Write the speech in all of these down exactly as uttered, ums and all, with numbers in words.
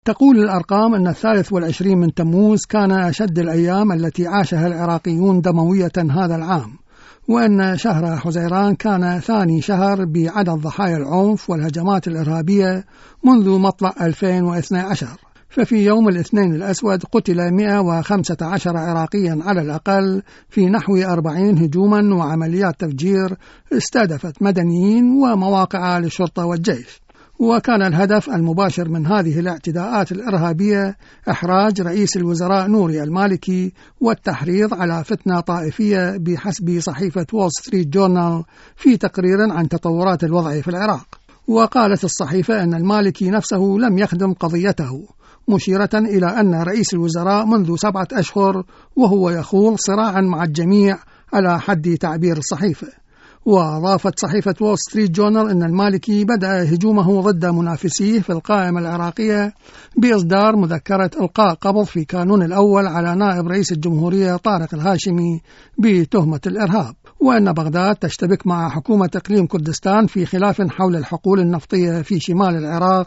تقول الأرقام أن الثالث والعشرين من تموز كان أشد الأيام التي عاشها العراقيون دموية هذا العام، وأن شهر حزيران كان ثاني شهر بعدد ضحايا العنف والهجمات الإرهابية منذ مطلع ألفين واثني عشر. ففي يوم الاثنين الأسود قتل مئة وخمسة عشر عراقيا على الأقل في نحو أربعين هجوما وعمليات تفجير استهدفت مدنيين ومواقع للشرطة والجيش. وكان الهدف المباشر من هذه الاعتداءات الإرهابية إحراج رئيس الوزراء نوري المالكي والتحريض على فتنة طائفية بحسب صحيفة وول ستريت جورنال في تقرير عن تطورات الوضع في العراق. وقالت الصحيفة أن المالكي نفسه لم يخدم قضيته، مشيرة إلى أن رئيس الوزراء منذ سبعة أشهر وهو يخوض صراعا مع الجميع على حد تعبير الصحيفة. وأضافت صحيفة وول ستريت جورنال أن المالكي بدأ هجومه ضد منافسيه في القائمة العراقية بإصدار مذكرة إلقاء قبض في كانون الأول على نائب رئيس الجمهورية طارق الهاشمي بتهمة الإرهاب، وأن بغداد تشتبك مع حكومة إقليم كردستان في خلاف حول الحقول النفطية في شمال العراق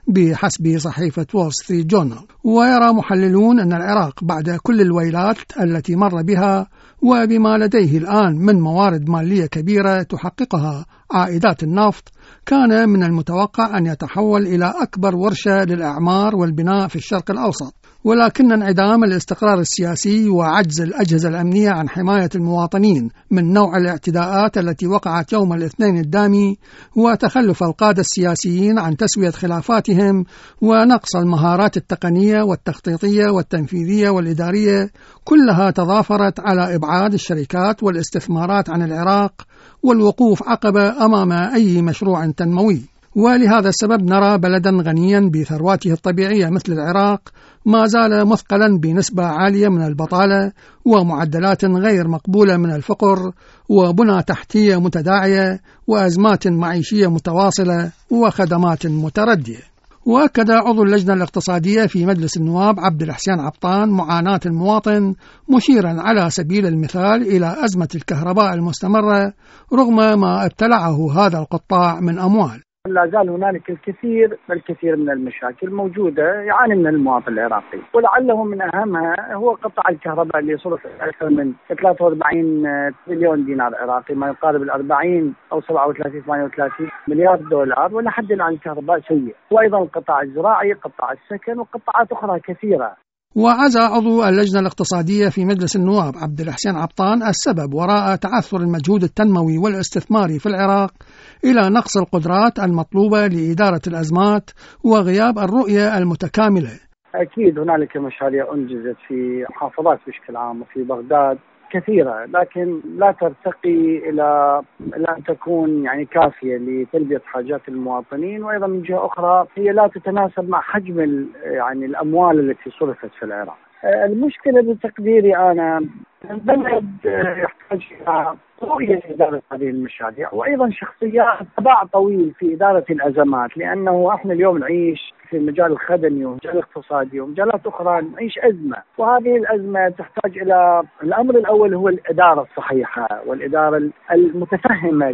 بحسب صحيفة وول ستريت جورنال. ويرى محللون أن العراق بعد كل الويلات التي مر بها وبما لديه الآن من موارد مالية كبيرة تحققها عائدات النفط، كان من المتوقع أن يتحول إلى أكبر ورشة للأعمار والبناء في الشرق الأوسط. ولكن انعدام الاستقرار السياسي وعجز الأجهزة الأمنية عن حماية المواطنين من نوع الاعتداءات التي وقعت يوم الاثنين الدامي، وتخلف القادة السياسيين عن تسوية خلافاتهم، ونقص المهارات التقنية والتخطيطية والتنفيذية والإدارية، كلها تضافرت على إبعاد الشركات والاستثمارات عن العراق والوقوف عقبة أمام أي مشروع تنموي. ولهذا السبب نرى بلدا غنيا بثرواته الطبيعية مثل العراق ما زال مثقلا بنسبة عالية من البطالة ومعدلات غير مقبولة من الفقر وبنى تحتية متداعية وأزمات معيشية متواصلة وخدمات متردية. وأكد عضو اللجنة الاقتصادية في مجلس النواب عبد الحسين عبطان معاناة المواطن، مشيرا على سبيل المثال إلى أزمة الكهرباء المستمرة رغم ما ابتلعه هذا القطاع من أموال. لا زال هنالك الكثير الكثير من المشاكل موجودة يعاني من المواطن العراقي، ولعله من أهمها هو قطاع الكهرباء اللي صرف أكثر من ثلاثة وأربعين تريليون دينار عراقي، ما يقارب الأربعين أو سبعة وثلاثين ثمانية وثلاثين مليار دولار، ولحد الآن الكهرباء سيء. وأيضا القطاع الزراعي، قطاع السكن، وقطاعات أخرى كثيرة. وعزى عضو اللجنة الاقتصادية في مجلس النواب عبد الحسين عبطان السبب وراء تعثر المجهود التنموي والاستثماري في العراق إلى نقص القدرات المطلوبة لإدارة الأزمات وغياب الرؤية المتكاملة. أكيد هنالك مشاريع أنجزت في محافظات بشكل عام وفي بغداد كثيرة، لكن لا ترتقي إلى أن تكون يعني كافية لتلبية حاجات المواطنين، وأيضا من جهة أخرى هي لا تتناسب مع حجم يعني الأموال التي صرفت في العراق. المشكلة بتقديري أنا البلد يحتاج إلى رؤية إدارة هذه المشاريع، وأيضا شخصيات تبع طويل في إدارة الأزمات، لأنه إحنا اليوم نعيش في المجال الخدمي ومجال الاقتصادي ومجالات أخرى نعيش أزمة، وهذه الأزمة تحتاج إلى الأمر الأول هو الإدارة الصحيحة والإدارة المتفهمة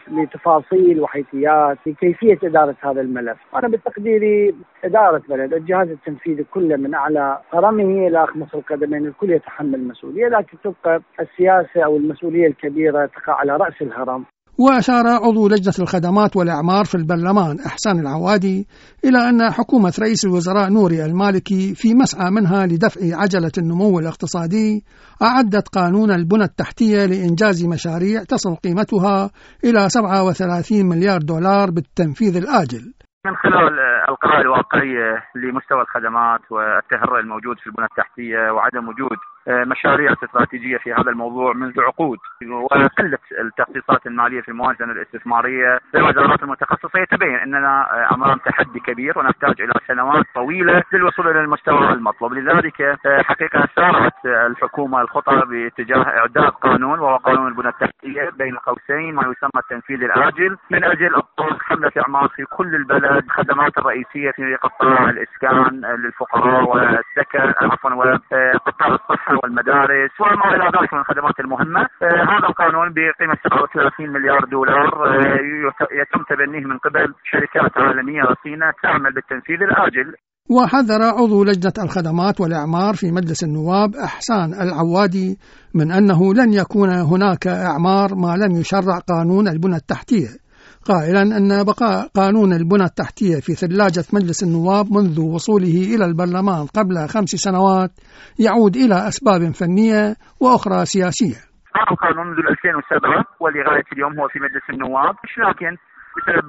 لتفاصيل وحيثيات لكيفية إدارة هذا الملف. أنا بتقديري إدارة بلد الجهاز التنفيذي كله من أعلى هرمه إلى أخمص القدمين الكل يتحمل مسؤولية، لكن تبقى السياسة أو المسؤولية الكبيرة تقع على رأس الهرم. وأشار عضو لجنة الخدمات والإعمار في البرلمان إحسان العوادي إلى أن حكومة رئيس الوزراء نوري المالكي في مسعى منها لدفع عجلة النمو الاقتصادي أعدت قانون البنى التحتية لإنجاز مشاريع تصل قيمتها إلى سبعة وثلاثين مليار دولار بالتنفيذ الآجل. من خلال القراءة الواقعية لمستوى الخدمات والتهرع الموجود في البنى التحتية وعدم وجود مشاريع استراتيجية في هذا الموضوع منذ عقود، وقلة التخصيصات المالية في الموازنة الاستثمارية للوزارات المتخصصة، يتبين أننا أمام تحدي كبير ونحتاج إلى سنوات طويلة للوصول إلى المستوى المطلوب. لذلك حقيقة سارت الحكومة الخطة باتجاه إعداد قانون وهو قانون البنى التحتية بين قوسين ما يسمى التنفيذ الآجل، من أجل إطلاق حملة إعمار في كل البلد، خدمات الرئيسية في قطاع الإسكان للفقراء والسكن عفوا وقطاع الصحة والمدارس وما إلى ذلك من الخدمات المهمة. آه هذا القانون بقيمة سبعة وثلاثين مليار دولار آه يتم تبنيه من قبل شركات عالمية رصينة تعمل بالتنفيذ الآجل. وحذر عضو لجنة الخدمات والإعمار في مجلس النواب إحسان العوادي من أنه لن يكون هناك إعمار ما لم يشرع قانون البنى التحتية، قائلا أن بقاء قانون البنى التحتية في ثلاجة مجلس النواب منذ وصوله إلى البرلمان قبل خمس سنوات يعود إلى أسباب فنية وأخرى سياسية. القانون منذ ألفين وسبعة ولغاية اليوم هو في مجلس النواب، لكن بسبب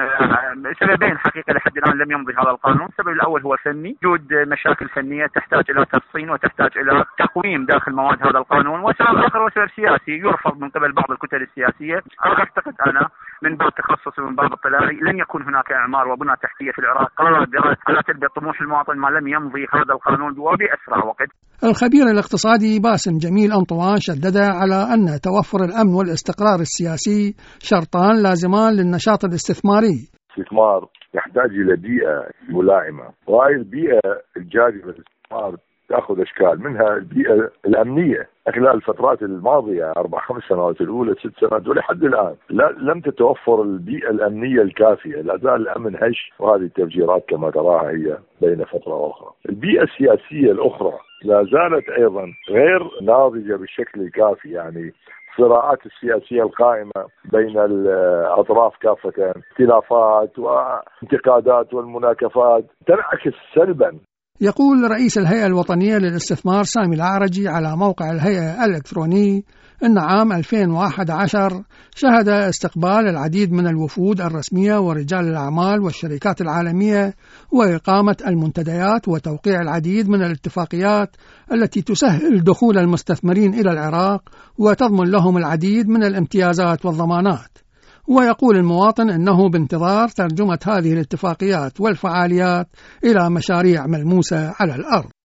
سببين حقيقة لحد الآن لم يمضي هذا القانون. السبب الأول هو فني، وجود مشاكل فنية تحتاج إلى تفصيل وتحتاج إلى تقويم داخل مواد هذا القانون، والسبب الآخر هو سبب سياسي يرفض من قبل بعض الكتل السياسية. أعتقد أنا من باب تخصصي ومن باب اطلاعي لن يكون هناك إعمار وبنى تحتية في العراق قادرة على تلبية طموح المواطن ما لم يمضي هذا القانون وبأسرع وقت. الخبير الاقتصادي باسم جميل أنطوان شدد على أن توفر الأمن والاستقرار السياسي شرطان لازمان للنشاط الاستثماري. الاستثمار يحتاج إلى بيئة ملائمة، وهذه البيئة الجارية للاستثمار تأخذ أشكال، منها البيئة الأمنية. خلال الفترات الماضية أربع خمس سنوات الأولى ست سنوات ولحد الآن لا لم تتوفر البيئة الأمنية الكافية، لا زال الأمن هش، وهذه التفجيرات كما تراها هي بين فترة وأخرى. البيئة السياسية الأخرى لا زالت أيضا غير ناضجة بالشكل الكافي، يعني الصراعات السياسية القائمة بين الأطراف كافة، اختلافات وانتقادات والمناكفات تنعكس سلبا. يقول رئيس الهيئة الوطنية للاستثمار سامي العرجي على موقع الهيئة الإلكتروني أن عام ألفين وأحد عشر شهد استقبال العديد من الوفود الرسمية ورجال الأعمال والشركات العالمية وإقامة المنتديات وتوقيع العديد من الاتفاقيات التي تسهل دخول المستثمرين إلى العراق وتضمن لهم العديد من الامتيازات والضمانات. ويقول المواطن أنه بانتظار ترجمة هذه الاتفاقيات والفعاليات إلى مشاريع ملموسة على الأرض.